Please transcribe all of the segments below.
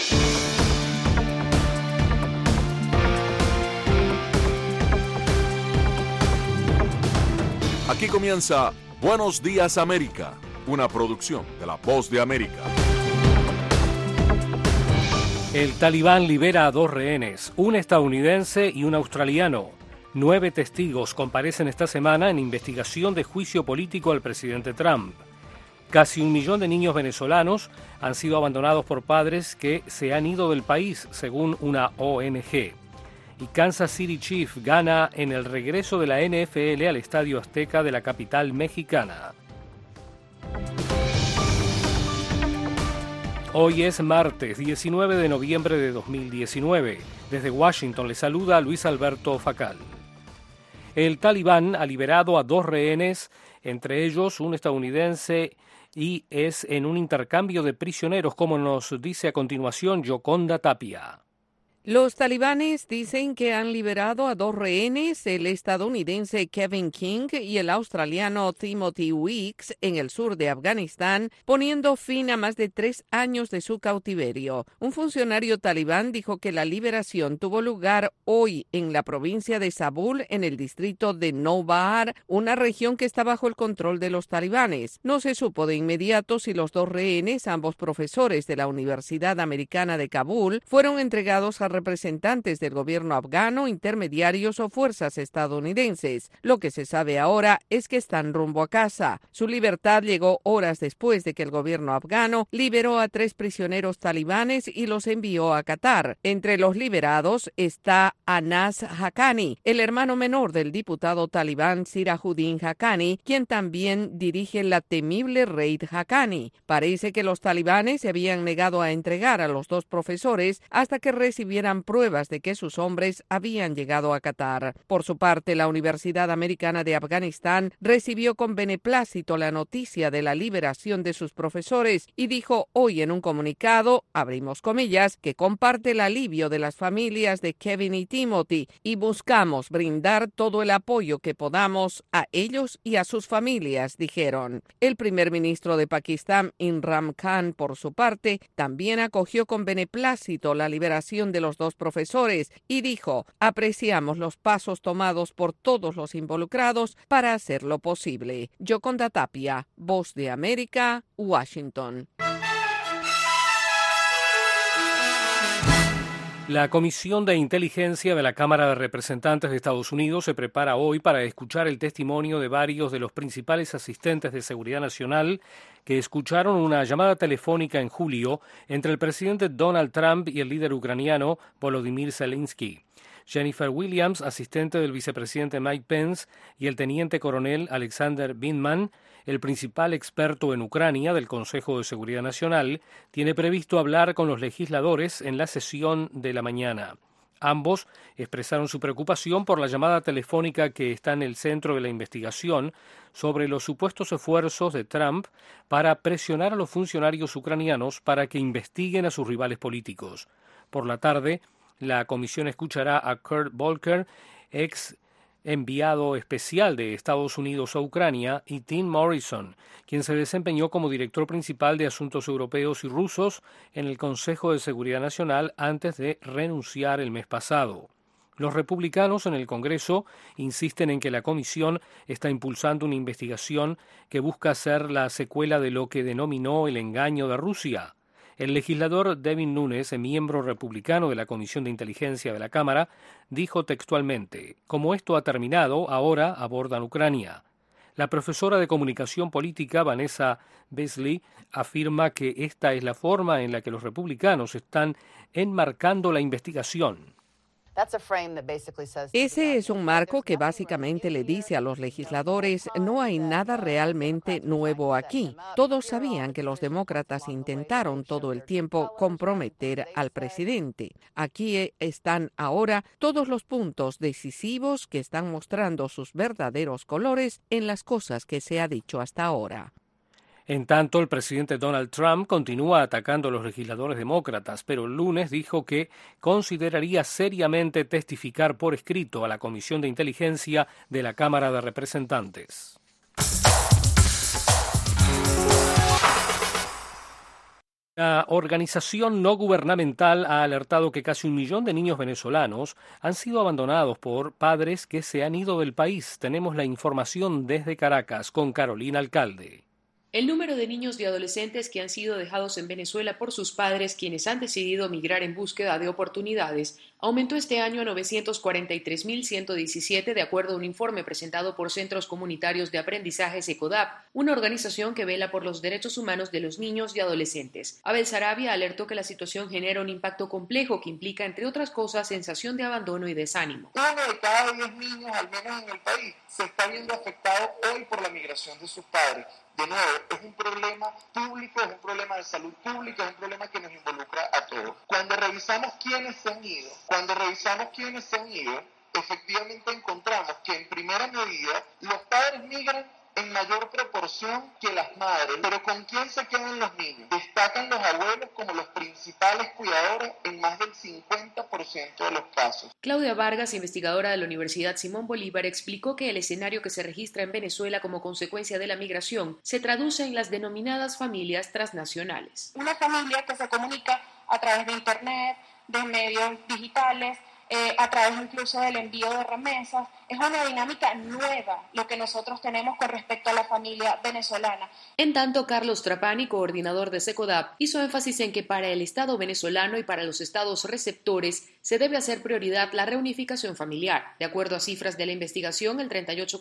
Aquí comienza Buenos Días América, una producción de La Voz de América. El Talibán libera a 2 rehenes, un estadounidense y un australiano. 9 testigos comparecen esta semana en investigación de juicio político al presidente Trump. Casi 1 millón de niños venezolanos han sido abandonados por padres que se han ido del país, según una ONG. Y Kansas City Chiefs gana en el regreso de la NFL al Estadio Azteca de la capital mexicana. Hoy es martes 19 de noviembre de 2019. Desde Washington le saluda Luis Alberto Facal. El Talibán ha liberado a 2 rehenes, entre ellos un estadounidense, y es en un intercambio de prisioneros, como nos dice a continuación Yoconda Tapia. Los talibanes dicen que han liberado a 2 rehenes, el estadounidense Kevin King y el australiano Timothy Weeks, en el sur de Afganistán, poniendo fin a más de 3 años de su cautiverio. Un funcionario talibán dijo que la liberación tuvo lugar hoy en la provincia de Zabul, en el distrito de Nowbahar, una región que está bajo el control de los talibanes. No se supo de inmediato si los 2 rehenes, ambos profesores de la Universidad Americana de Kabul, fueron entregados a representantes del gobierno afgano, intermediarios o fuerzas estadounidenses. Lo que se sabe ahora es que están rumbo a casa. Su libertad llegó horas después de que el gobierno afgano liberó a 3 prisioneros talibanes y los envió a Qatar. Entre los liberados está Anas Haqqani, el hermano menor del diputado talibán Sirajuddin Haqqani, quien también dirige la temible Raid Haqqani. Parece que los talibanes se habían negado a entregar a los 2 profesores hasta que recibieran pruebas de que sus hombres habían llegado a Qatar. Por su parte, la Universidad Americana de Afganistán recibió con beneplácito la noticia de la liberación de sus profesores y dijo hoy en un comunicado, abrimos comillas, que comparte el alivio de las familias de Kevin y Timothy y buscamos brindar todo el apoyo que podamos a ellos y a sus familias, dijeron. El primer ministro de Pakistán, Imran Khan, por su parte, también acogió con beneplácito la liberación de los 2 profesores y dijo, apreciamos los pasos tomados por todos los involucrados para hacerlo posible. Yoconda Tapia, Voz de América, Washington. La Comisión de Inteligencia de la Cámara de Representantes de Estados Unidos se prepara hoy para escuchar el testimonio de varios de los principales asistentes de seguridad nacional que escucharon una llamada telefónica en julio entre el presidente Donald Trump y el líder ucraniano Volodymyr Zelensky. Jennifer Williams, asistente del vicepresidente Mike Pence, y el teniente coronel Alexander Vindman, el principal experto en Ucrania del Consejo de Seguridad Nacional, tiene previsto hablar con los legisladores en la sesión de la mañana. Ambos expresaron su preocupación por la llamada telefónica que está en el centro de la investigación sobre los supuestos esfuerzos de Trump para presionar a los funcionarios ucranianos para que investiguen a sus rivales políticos. Por la tarde, la comisión escuchará a Kurt Volker, ex enviado especial de Estados Unidos a Ucrania, y Tim Morrison, quien se desempeñó como director principal de Asuntos Europeos y Rusos en el Consejo de Seguridad Nacional antes de renunciar el mes pasado. Los republicanos en el Congreso insisten en que la comisión está impulsando una investigación que busca ser la secuela de lo que denominó el engaño de Rusia. El legislador Devin Nunes, miembro republicano de la Comisión de Inteligencia de la Cámara, dijo textualmente: como esto ha terminado, ahora abordan Ucrania. La profesora de comunicación política Vanessa Beasley afirma que esta es la forma en la que los republicanos están enmarcando la investigación. Ese es un marco que básicamente le dice a los legisladores, no hay nada realmente nuevo aquí. Todos sabían que los demócratas intentaron todo el tiempo comprometer al presidente. Aquí están ahora todos los puntos decisivos que están mostrando sus verdaderos colores en las cosas que se ha dicho hasta ahora. En tanto, el presidente Donald Trump continúa atacando a los legisladores demócratas, pero el lunes dijo que consideraría seriamente testificar por escrito a la Comisión de Inteligencia de la Cámara de Representantes. La organización no gubernamental ha alertado que casi 1 millón de niños venezolanos han sido abandonados por padres que se han ido del país. Tenemos la información desde Caracas con Carolina Alcalde. El número de niños y adolescentes que han sido dejados en Venezuela por sus padres, quienes han decidido migrar en búsqueda de oportunidades, aumentó este año a 943.117, de acuerdo a un informe presentado por Centros Comunitarios de Aprendizaje CECODAP, una organización que vela por los derechos humanos de los niños y adolescentes. Abel Sarabia alertó que la situación genera un impacto complejo que implica, entre otras cosas, sensación de abandono y desánimo. 1 de cada 10 niños, al menos en el país, se está viendo afectado hoy por la migración de sus padres. De nuevo, es un problema público, es un problema de salud pública, es un problema que nos involucra a todos. Cuando revisamos quiénes se han ido, efectivamente encontramos que en primera medida los padres migran en mayor proporción que las madres. Pero ¿con quién se quedan los niños? Destacan los abuelos como los principales cuidadores en más del 50% de los casos. Claudia Vargas, investigadora de la Universidad Simón Bolívar, explicó que el escenario que se registra en Venezuela como consecuencia de la migración se traduce en las denominadas familias transnacionales. Una familia que se comunica a través de Internet, de medios digitales, a través incluso del envío de remesas. Es una dinámica nueva lo que nosotros tenemos con respecto a la familia venezolana. En tanto, Carlos Trapani, coordinador de CECODAP, hizo énfasis en que para el Estado venezolano y para los estados receptores se debe hacer prioridad la reunificación familiar. De acuerdo a cifras de la investigación, el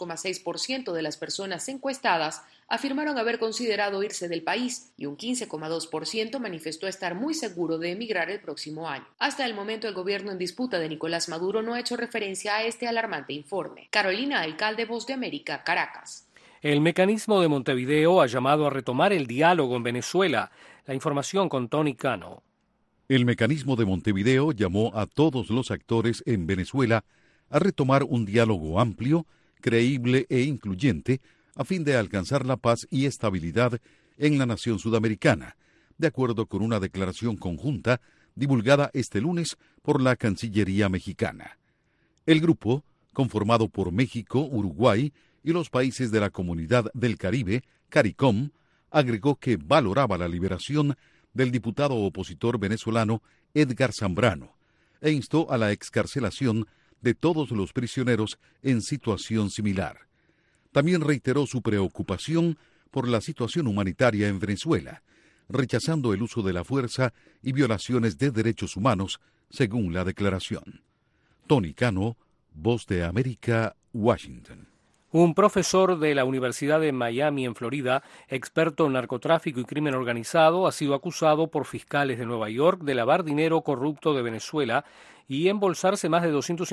38,6% de las personas encuestadas afirmaron haber considerado irse del país y un 15,2% manifestó estar muy seguro de emigrar el próximo año. Hasta el momento, el gobierno en disputa de Nicolás Maduro no ha hecho referencia a este alarmante informe. Carolina Alcalde, Voz de América, Caracas. El mecanismo de Montevideo ha llamado a retomar el diálogo en Venezuela. La información con Tony Cano. El mecanismo de Montevideo llamó a todos los actores en Venezuela a retomar un diálogo amplio, creíble e incluyente a fin de alcanzar la paz y estabilidad en la nación sudamericana, de acuerdo con una declaración conjunta divulgada este lunes por la Cancillería mexicana. El grupo, conformado por México, Uruguay y los países de la Comunidad del Caribe, CARICOM, agregó que valoraba la liberación del diputado opositor venezolano Edgar Zambrano e instó a la excarcelación de todos los prisioneros en situación similar. También reiteró su preocupación por la situación humanitaria en Venezuela, rechazando el uso de la fuerza y violaciones de derechos humanos, según la declaración. Tony Cano, Voz de América, Washington. Un profesor de la Universidad de Miami, en Florida, experto en narcotráfico y crimen organizado, ha sido acusado por fiscales de Nueva York de lavar dinero corrupto de Venezuela y embolsarse más de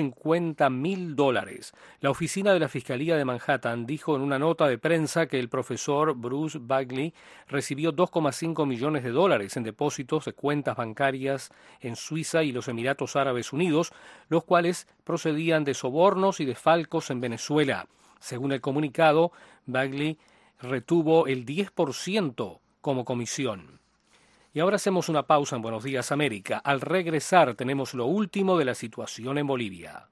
$250,000. La oficina de la Fiscalía de Manhattan dijo en una nota de prensa que el profesor Bruce Bagley recibió $2,5 millones en depósitos de cuentas bancarias en Suiza y los Emiratos Árabes Unidos, los cuales procedían de sobornos y desfalcos en Venezuela. Según el comunicado, Bagley retuvo el 10% como comisión. Y ahora hacemos una pausa en Buenos Días América. Al regresar tenemos lo último de la situación en Bolivia.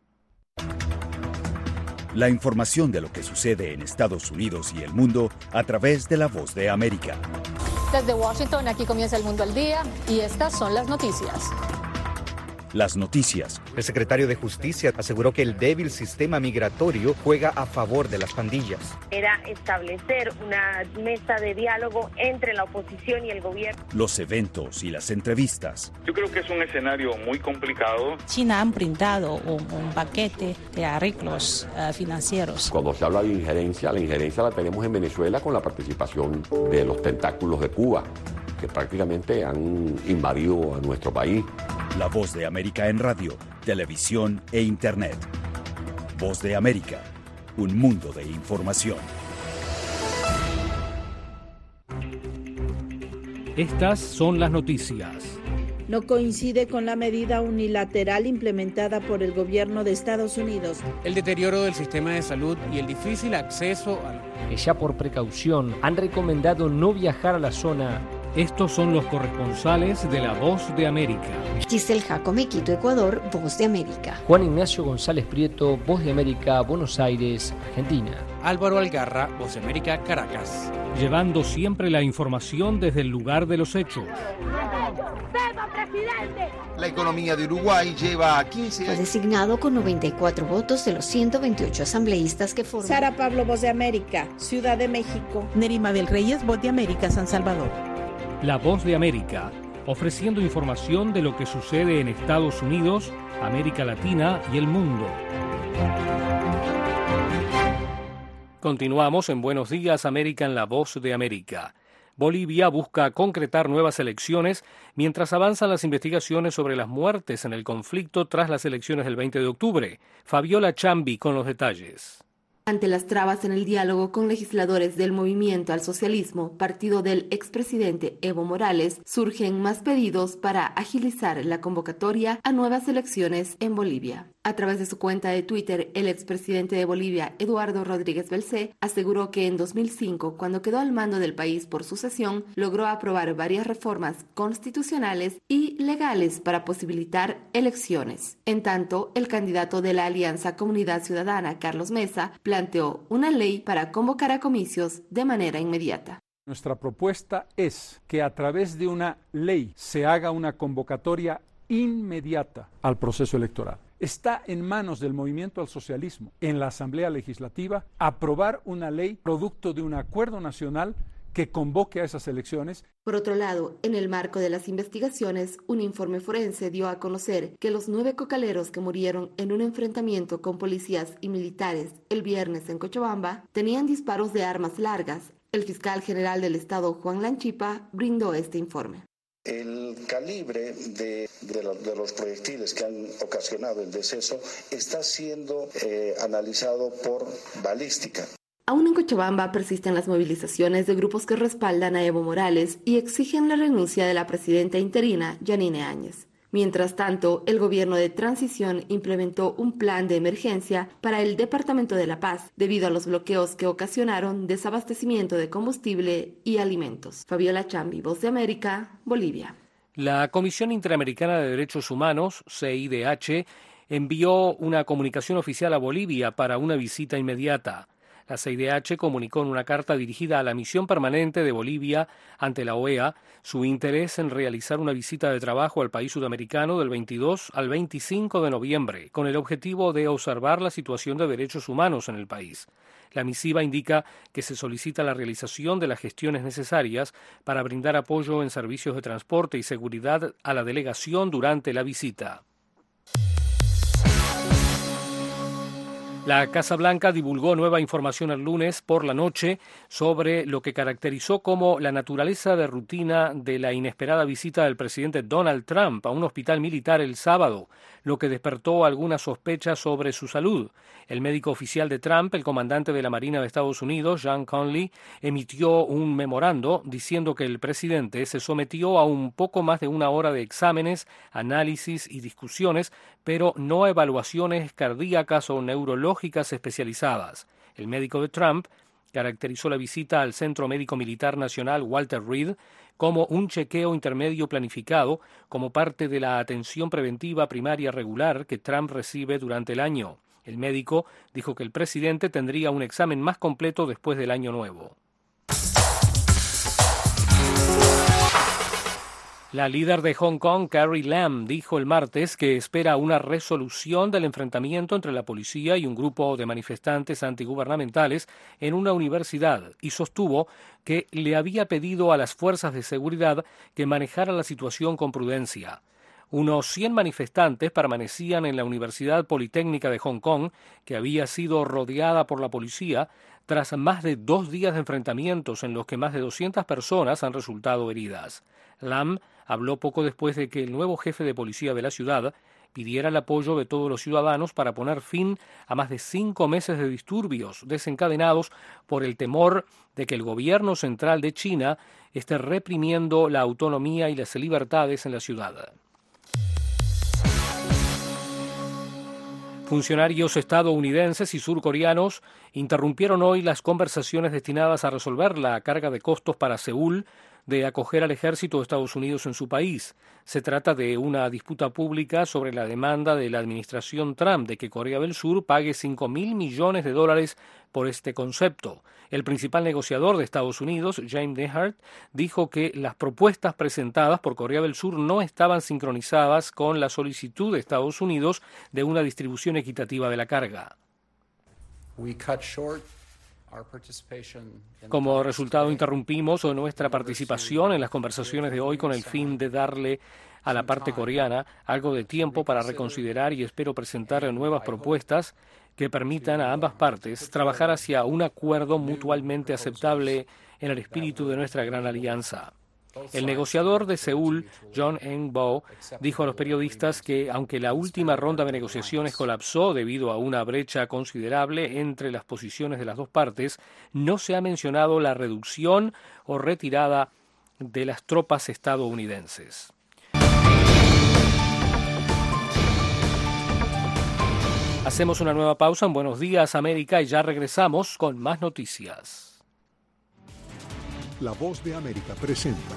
La información de lo que sucede en Estados Unidos y el mundo a través de la Voz de América. Desde Washington, aquí comienza El Mundo al Día y estas son las noticias. Las noticias. El secretario de Justicia aseguró que el débil sistema migratorio juega a favor de las pandillas. Era establecer una mesa de diálogo entre la oposición y el gobierno. Los eventos y las entrevistas. Yo creo que es un escenario muy complicado. China han brindado un paquete de arreglos financieros. Cuando se habla de injerencia, la injerencia la tenemos en Venezuela con la participación de los tentáculos de Cuba, que prácticamente han invadido a nuestro país. La Voz de América en radio, televisión e Internet. Voz de América, un mundo de información. Estas son las noticias. No coincide con la medida unilateral implementada por el gobierno de Estados Unidos. El deterioro del sistema de salud y el difícil acceso a... Ya por precaución han recomendado no viajar a la zona Estos son los corresponsales de La Voz de América. Giselle Jacome, Quito, Ecuador, Voz de América. Juan Ignacio González Prieto, Voz de América, Buenos Aires, Argentina. Álvaro Algarra, Voz de América, Caracas. Llevando siempre la información desde el lugar de los hechos. La economía de Uruguay lleva 15 años. Fue designado con 94 votos de los 128 asambleístas que forman. Sara Pablo, Voz de América, Ciudad de México. Nerima del Reyes, Voz de América, San Salvador. La Voz de América, ofreciendo información de lo que sucede en Estados Unidos, América Latina y el mundo. Continuamos en Buenos Días América en La Voz de América. Bolivia busca concretar nuevas elecciones mientras avanzan las investigaciones sobre las muertes en el conflicto tras las elecciones del 20 de octubre. Fabiola Chambi con los detalles. Ante las trabas en el diálogo con legisladores del Movimiento al Socialismo, partido del expresidente Evo Morales, surgen más pedidos para agilizar la convocatoria a nuevas elecciones en Bolivia. A través de su cuenta de Twitter, el expresidente de Bolivia, Eduardo Rodríguez Belcé, aseguró que en 2005, cuando quedó al mando del país por sucesión, logró aprobar varias reformas constitucionales y legales para posibilitar elecciones. En tanto, el candidato de la Alianza Comunidad Ciudadana, Carlos Mesa, planteó una ley para convocar a comicios de manera inmediata. Nuestra propuesta es que a través de una ley se haga una convocatoria inmediata al proceso electoral. Está en manos del Movimiento al Socialismo, en la Asamblea Legislativa, aprobar una ley producto de un acuerdo nacional que convoque a esas elecciones. Por otro lado, en el marco de las investigaciones, un informe forense dio a conocer que los 9 cocaleros que murieron en un enfrentamiento con policías y militares el viernes en Cochabamba tenían disparos de armas largas. El fiscal general del Estado, Juan Lanchipa, brindó este informe. El calibre de los proyectiles que han ocasionado el deceso está siendo analizado por balística. Aún en Cochabamba persisten las movilizaciones de grupos que respaldan a Evo Morales y exigen la renuncia de la presidenta interina, Yanine Áñez. Mientras tanto, el gobierno de transición implementó un plan de emergencia para el Departamento de La Paz debido a los bloqueos que ocasionaron desabastecimiento de combustible y alimentos. Fabiola Chambi, Voz de América, Bolivia. La Comisión Interamericana de Derechos Humanos, CIDH, envió una comunicación oficial a Bolivia para una visita inmediata. La CIDH comunicó en una carta dirigida a la misión permanente de Bolivia ante la OEA su interés en realizar una visita de trabajo al país sudamericano del 22 al 25 de noviembre, con el objetivo de observar la situación de derechos humanos en el país. La misiva indica que se solicita la realización de las gestiones necesarias para brindar apoyo en servicios de transporte y seguridad a la delegación durante la visita. La Casa Blanca divulgó nueva información el lunes por la noche sobre lo que caracterizó como la naturaleza de rutina de la inesperada visita del presidente Donald Trump a un hospital militar el sábado, lo que despertó algunas sospechas sobre su salud. El médico oficial de Trump, el comandante de la Marina de Estados Unidos, John Conley, emitió un memorando diciendo que el presidente se sometió a un poco más de una hora de exámenes, análisis y discusiones, pero no a evaluaciones cardíacas o neurológicas especializadas. El médico de Trump caracterizó la visita al Centro Médico Militar Nacional Walter Reed como un chequeo intermedio planificado como parte de la atención preventiva primaria regular que Trump recibe durante el año. El médico dijo que el presidente tendría un examen más completo después del año nuevo. La líder de Hong Kong, Carrie Lam, dijo el martes que espera una resolución del enfrentamiento entre la policía y un grupo de manifestantes antigubernamentales en una universidad y sostuvo que le había pedido a las fuerzas de seguridad que manejaran la situación con prudencia. Unos 100 manifestantes permanecían en la Universidad Politécnica de Hong Kong, que había sido rodeada por la policía, tras más de 2 días de enfrentamientos en los que más de 200 personas han resultado heridas. Lam habló poco después de que el nuevo jefe de policía de la ciudad pidiera el apoyo de todos los ciudadanos para poner fin a más de 5 meses de disturbios desencadenados por el temor de que el gobierno central de China esté reprimiendo la autonomía y las libertades en la ciudad. Funcionarios estadounidenses y surcoreanos interrumpieron hoy las conversaciones destinadas a resolver la carga de costos para Seúl de acoger al ejército de Estados Unidos en su país. Se trata de una disputa pública sobre la demanda de la administración Trump de que Corea del Sur pague $5.000 millones por este concepto. El principal negociador de Estados Unidos, James Nehart, dijo que las propuestas presentadas por Corea del Sur no estaban sincronizadas con la solicitud de Estados Unidos de una distribución equitativa de la carga. Como resultado, interrumpimos nuestra participación en las conversaciones de hoy con el fin de darle a la parte coreana algo de tiempo para reconsiderar y espero presentar nuevas propuestas que permitan a ambas partes trabajar hacia un acuerdo mutuamente aceptable en el espíritu de nuestra gran alianza. El negociador de Seúl, John Eun-bo, dijo a los periodistas que, aunque la última ronda de negociaciones colapsó debido a una brecha considerable entre las posiciones de las dos partes, no se ha mencionado la reducción o retirada de las tropas estadounidenses. Hacemos una nueva pausa en Buenos Días, América, y ya regresamos con más noticias. La Voz de América presenta.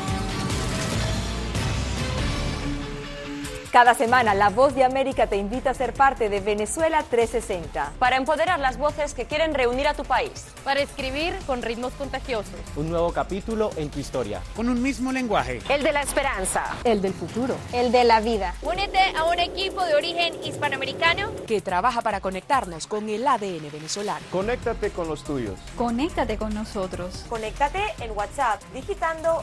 Cada semana, La Voz de América te invita a ser parte de Venezuela 360. Para empoderar las voces que quieren reunir a tu país. Para escribir con ritmos contagiosos. Un nuevo capítulo en tu historia. Con un mismo lenguaje. El de la esperanza. El del futuro. El de la vida. Únete a un equipo de origen hispanoamericano que trabaja para conectarnos con el ADN venezolano. Conéctate con los tuyos. Conéctate con nosotros. Conéctate en WhatsApp digitando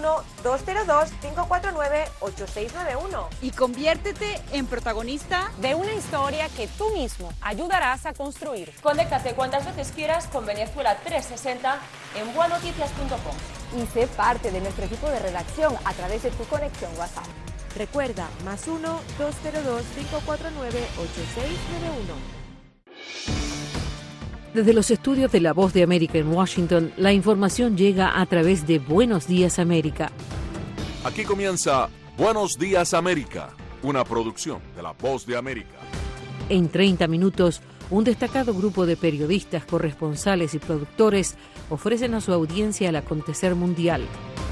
+1-202-549-8691. Y conviértete en protagonista de una historia que tú mismo ayudarás a construir. Conéctate cuantas veces quieras con Venezuela 360 en buenoticias.com. Y sé parte de nuestro equipo de redacción a través de tu conexión WhatsApp. Recuerda, +1-202-549-8691. Desde los estudios de La Voz de América en Washington, la información llega a través de Buenos Días América. Aquí comienza Buenos Días América, una producción de La Voz de América. En 30 minutos, un destacado grupo de periodistas, corresponsales y productores ofrecen a su audiencia el acontecer mundial.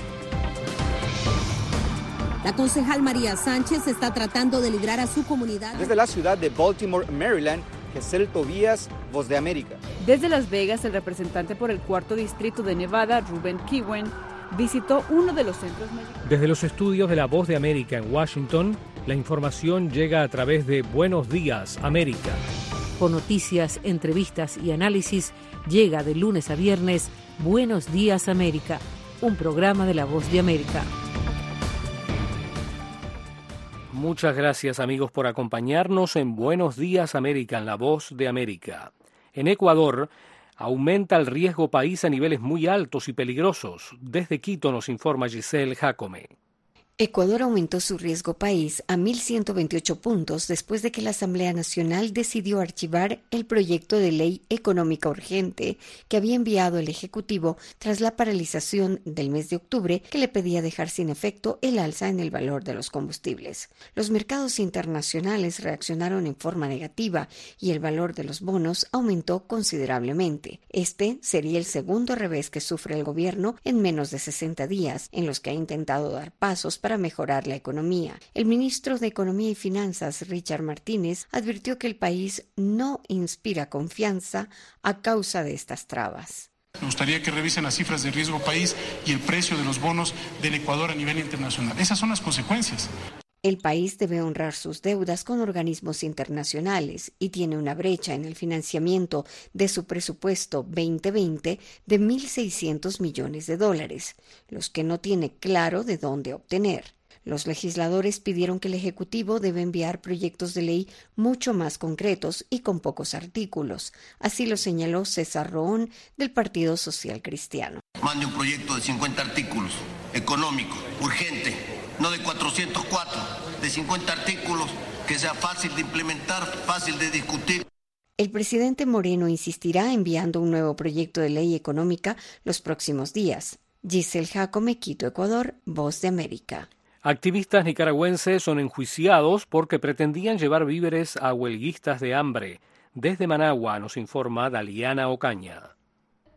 La concejal María Sánchez está tratando de librar a su comunidad. Desde la ciudad de Baltimore, Maryland, Gesell Tobías, Voz de América. Desde Las Vegas, el representante por el 4º distrito de Nevada, Ruben Kiwen, visitó uno de los centros médicos. Desde los estudios de La Voz de América en Washington, la información llega a través de Buenos Días América. Con noticias, entrevistas y análisis, llega de lunes a viernes Buenos Días América, un programa de La Voz de América. Muchas gracias, amigos, por acompañarnos en Buenos Días América, en La Voz de América. En Ecuador, aumenta el riesgo país a niveles muy altos y peligrosos. Desde Quito nos informa Giselle Jacome. Ecuador aumentó su riesgo país a 1.128 puntos después de que la Asamblea Nacional decidió archivar el proyecto de ley económica urgente que había enviado el Ejecutivo tras la paralización del mes de octubre que le pedía dejar sin efecto el alza en el valor de los combustibles. Los mercados internacionales reaccionaron en forma negativa y el valor de los bonos aumentó considerablemente. Este sería el segundo revés que sufre el gobierno en menos de 60 días, en los que ha intentado dar pasos para mejorar la economía. El ministro de Economía y Finanzas, Richard Martínez, advirtió que el país no inspira confianza a causa de estas trabas. Me gustaría que revisen las cifras de riesgo país y el precio de los bonos del Ecuador a nivel internacional. Esas son las consecuencias. El país debe honrar sus deudas con organismos internacionales y tiene una brecha en el financiamiento de su presupuesto 2020 de $1.600 millones, los que no tiene claro de dónde obtener. Los legisladores pidieron que el Ejecutivo debe enviar proyectos de ley mucho más concretos y con pocos artículos. Así lo señaló César Roón, del Partido Social Cristiano. Mande un proyecto de 50 artículos, económico, urgente, no de 404, de 50 artículos, que sea fácil de implementar, fácil de discutir. El presidente Moreno insistirá enviando un nuevo proyecto de ley económica los próximos días. Giselle Jacome, Quito, Ecuador, Voz de América. Activistas nicaragüenses son enjuiciados porque pretendían llevar víveres a huelguistas de hambre. Desde Managua nos informa Daliana Ocaña.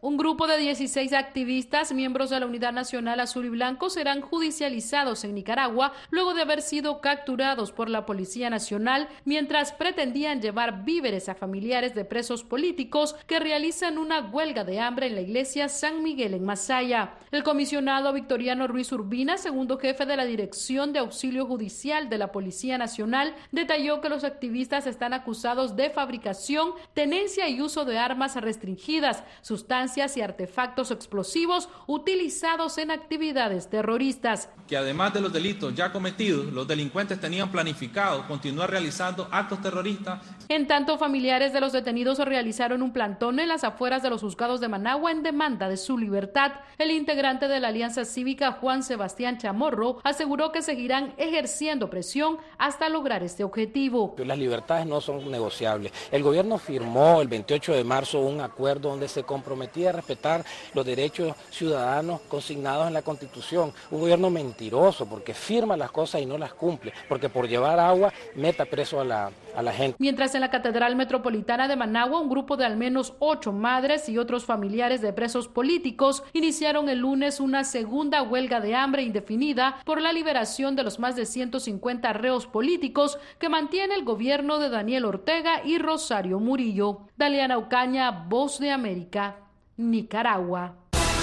Un grupo de 16 activistas, miembros de la Unidad Nacional Azul y Blanco, serán judicializados en Nicaragua luego de haber sido capturados por la Policía Nacional mientras pretendían llevar víveres a familiares de presos políticos que realizan una huelga de hambre en la iglesia San Miguel en Masaya. El comisionado Victoriano Ruiz Urbina, segundo jefe de la Dirección de Auxilio Judicial de la Policía Nacional, detalló que los activistas están acusados de fabricación, tenencia y uso de armas restringidas, sustancias y artefactos explosivos utilizados en actividades terroristas. Que además de los delitos ya cometidos, los delincuentes tenían planificado continuar realizando actos terroristas. En tanto, familiares de los detenidos realizaron un plantón en las afueras de los juzgados de Managua en demanda de su libertad. El integrante de la Alianza Cívica, Juan Sebastián Chamorro, aseguró que seguirán ejerciendo presión hasta lograr este objetivo. Las libertades no son negociables. El gobierno firmó el 28 de marzo un acuerdo donde se comprometía a respetar los derechos ciudadanos consignados en la Constitución. Un gobierno mentiroso porque firma las cosas y no las cumple, porque por llevar agua meta preso a la gente. Mientras en la Catedral Metropolitana de Managua, un grupo de al menos 8 madres y otros familiares de presos políticos iniciaron el lunes una segunda huelga de hambre indefinida por la liberación de los más de 150 reos políticos que mantiene el gobierno de Daniel Ortega y Rosario Murillo. Daliana Ocaña, Voz de América, Nicaragua.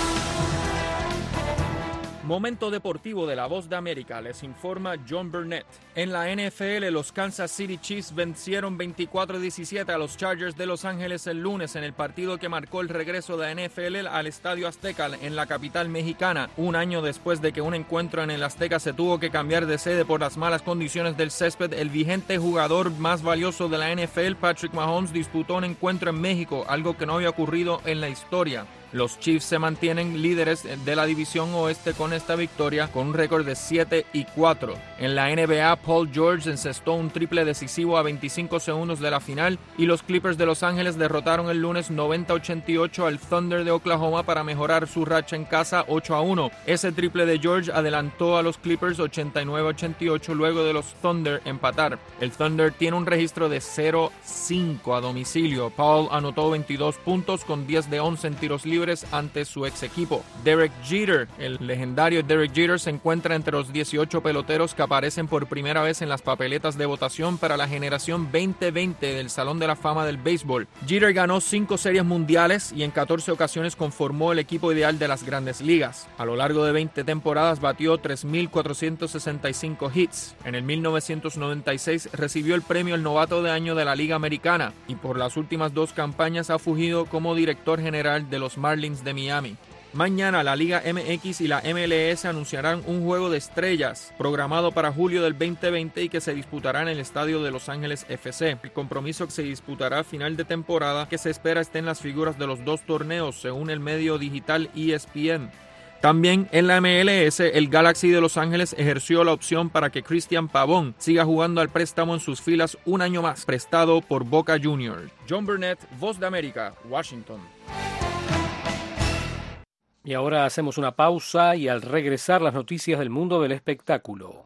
Momento deportivo de La Voz de América, les informa John Burnett. En la NFL, los Kansas City Chiefs vencieron 24-17 a los Chargers de Los Ángeles el lunes en el partido que marcó el regreso de la NFL al Estadio Azteca en la capital mexicana, un año después de que un encuentro en el Azteca se tuvo que cambiar de sede por las malas condiciones del césped. El vigente jugador más valioso de la NFL, Patrick Mahomes, disputó un encuentro en México, algo que no había ocurrido en la historia. Los Chiefs se mantienen líderes de la división oeste con esta victoria, con un récord de 7-4. En la NBA, Paul George encestó un triple decisivo a 25 segundos de la final y los Clippers de Los Ángeles derrotaron el lunes 90-88 al Thunder de Oklahoma para mejorar su racha en casa 8-1. Ese triple de George adelantó a los Clippers 89-88 luego de los Thunder empatar. El Thunder tiene un registro de 0-5 a domicilio. Paul anotó 22 puntos con 10 de 11 en tiros libres ante su ex equipo. Derek Jeter, el legendario Derek Jeter, se encuentra entre los 18 peloteros que aparecen por primera vez en las papeletas de votación para la generación 2020 del Salón de la Fama del Béisbol. Jeter ganó 5 series mundiales y en 14 ocasiones conformó el equipo ideal de las Grandes Ligas. A lo largo de 20 temporadas batió 3.465 hits. En el 1996 recibió el premio al novato de año de la Liga Americana y por las últimas 2 campañas ha fungido como director general de los Marlins de Miami. Mañana la Liga MX y la MLS anunciarán un juego de estrellas programado para julio del 2020 y que se disputará en el estadio de Los Ángeles FC. El compromiso que se disputará a final de temporada que se espera estén las figuras de los 2 torneos según el medio digital ESPN. También en la MLS, el Galaxy de Los Ángeles ejerció la opción para que Cristian Pavón siga jugando al préstamo en sus filas un año más, prestado por Boca Juniors. John Burnett, Voz de América, Washington. Y ahora hacemos una pausa y al regresar las noticias del mundo del espectáculo.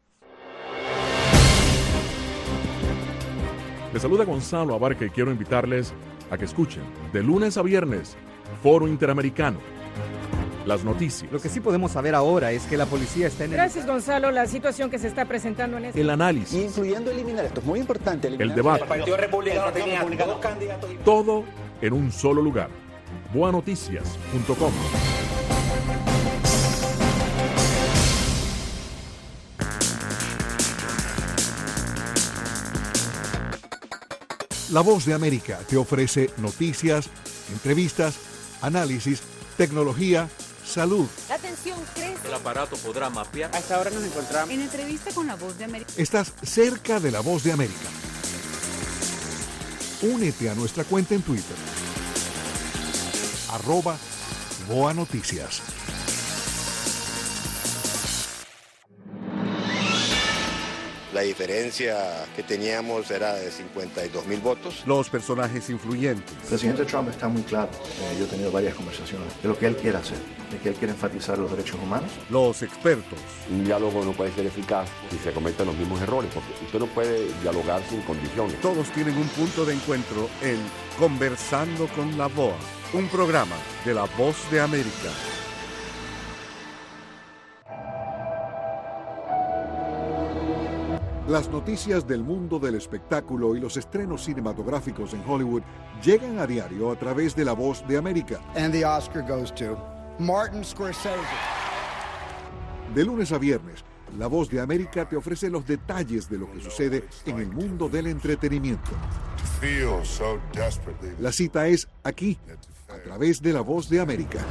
Les saluda Gonzalo Abarca y quiero invitarles a que escuchen de lunes a viernes Foro Interamericano. Las noticias. Lo que sí podemos saber ahora es que la policía está en Gracias, Gonzalo. La situación que se está presentando en el análisis. Incluyendo eliminar, esto es muy importante. El debate. El Partido Republicano tenía 2 candidatos. Todo en un solo lugar. Boanoticias.com. La Voz de América te ofrece noticias, entrevistas, análisis, tecnología, salud. La tensión crece. El aparato podrá mapear. A esta hora nos encontramos en entrevista con La Voz de América. Estás cerca de La Voz de América. Únete a nuestra cuenta en Twitter. @BoaNoticias. La La diferencia que teníamos era de 52.000 votos. Los personajes influyentes. El presidente Trump está muy claro. Yo he tenido varias conversaciones de lo que él quiere hacer, de que él quiere enfatizar los derechos humanos. Los expertos. Un diálogo no puede ser eficaz si se cometen los mismos errores, porque usted no puede dialogar sin condiciones. Todos tienen un punto de encuentro en Conversando con la VOA, un programa de La Voz de América. Las noticias del mundo del espectáculo y los estrenos cinematográficos en Hollywood llegan a diario a través de La Voz de América. And the Oscar goes to Martin Scorsese. De lunes a viernes, La Voz de América te ofrece los detalles de lo que sucede en el mundo del entretenimiento. La cita es aquí, a través de La Voz de América.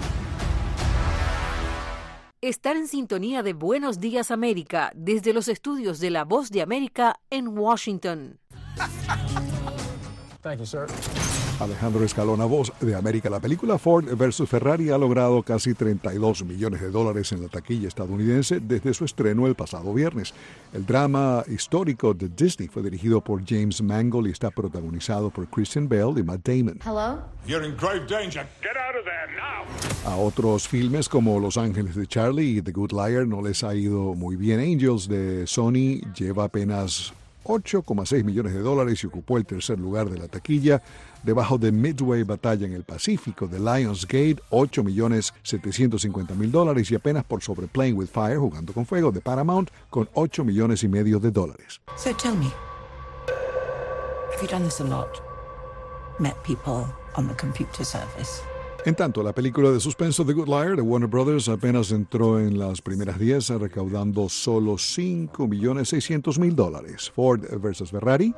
Estar en sintonía de Buenos Días América desde los estudios de La Voz de América en Washington. Thank you, sir. Alejandro Escalona, Voz de América. La película Ford vs. Ferrari ha logrado casi $32 millones en la taquilla estadounidense desde su estreno el pasado viernes. El drama histórico de Disney fue dirigido por James Mangold y está protagonizado por Christian Bale y Matt Damon. Hello? You're in grave danger. Get out of there now. A otros filmes como Los Ángeles de Charlie y The Good Liar no les ha ido muy bien. Angels de Sony lleva apenas $8,6 millones y ocupó el tercer lugar de la taquilla, debajo de Midway Batalla en el Pacífico de Lionsgate, $8,750,000 y apenas por sobre Playing with Fire, Jugando con Fuego de Paramount, con $8,5 millones. So tell me, have you done this a lot? Met people on the computer service? En tanto, la película de suspenso The Good Liar de Warner Brothers apenas entró en las primeras 10, recaudando solo $5,600,000. Ford vs. Ferrari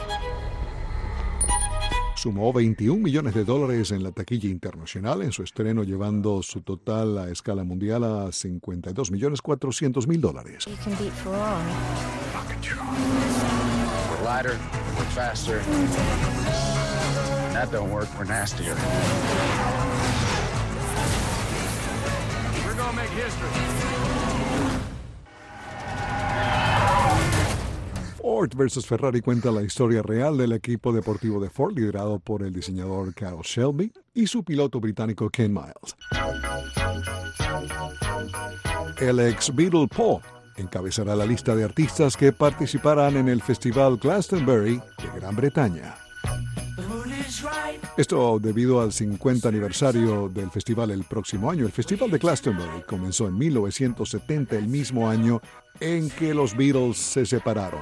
sumó $21 millones en la taquilla internacional en su estreno, llevando su total a escala mundial a $52,400,000. You can beat Ferrari. We're lighter, we're faster. That don't work, we're nastier. We're gonna make history. Ford vs. Ferrari cuenta la historia real del equipo deportivo de Ford, liderado por el diseñador Carroll Shelby y su piloto británico Ken Miles. El ex Beatle Paul encabezará la lista de artistas que participarán en el Festival Glastonbury de Gran Bretaña. Esto debido al 50 aniversario del festival el próximo año. El Festival de Glastonbury comenzó en 1970, el mismo año en que los Beatles se separaron.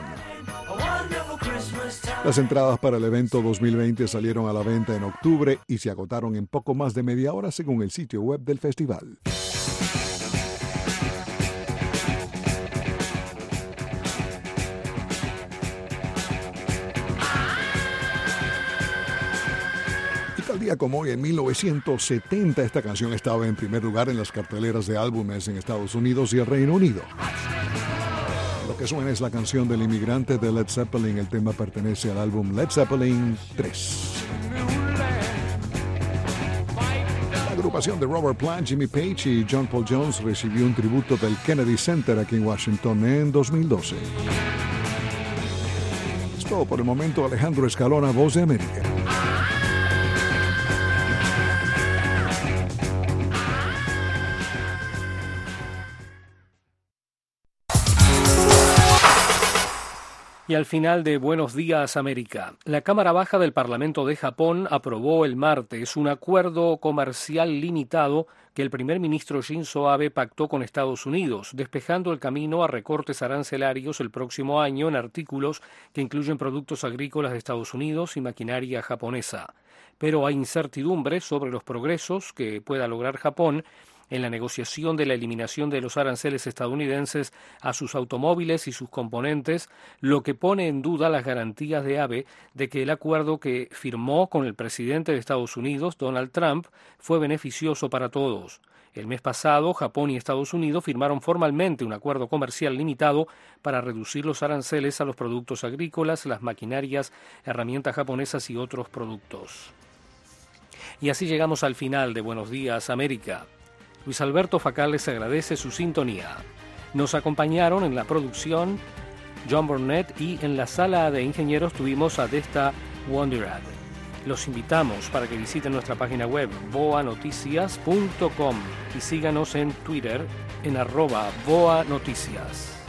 Las entradas para el evento 2020 salieron a la venta en octubre y se agotaron en poco más de media hora según el sitio web del festival. Día como hoy, en 1970, esta canción estaba en primer lugar en las carteleras de álbumes en Estados Unidos y el Reino Unido. Lo que suena es la canción del inmigrante de Led Zeppelin. El tema pertenece al álbum Led Zeppelin 3. La agrupación de Robert Plant, Jimmy Page y John Paul Jones recibió un tributo del Kennedy Center aquí en Washington en 2012. Es todo por el momento. Alejandro Escalona, Voz de América. Y al final de Buenos Días América, la Cámara Baja del Parlamento de Japón aprobó el martes un acuerdo comercial limitado que el primer ministro Shinzo Abe pactó con Estados Unidos, despejando el camino a recortes arancelarios el próximo año en artículos que incluyen productos agrícolas de Estados Unidos y maquinaria japonesa. Pero hay incertidumbre sobre los progresos que pueda lograr Japón en la negociación de la eliminación de los aranceles estadounidenses a sus automóviles y sus componentes, lo que pone en duda las garantías de Abe de que el acuerdo que firmó con el presidente de Estados Unidos, Donald Trump, fue beneficioso para todos. El mes pasado, Japón y Estados Unidos firmaron formalmente un acuerdo comercial limitado para reducir los aranceles a los productos agrícolas, las maquinarias, herramientas japonesas y otros productos. Y así llegamos al final de Buenos Días América. Luis Alberto Facal les agradece su sintonía. Nos acompañaron en la producción John Burnett, y en la sala de ingenieros tuvimos a Desta Wonderad. Los invitamos para que visiten nuestra página web voanoticias.com y síganos en Twitter en @voanoticias.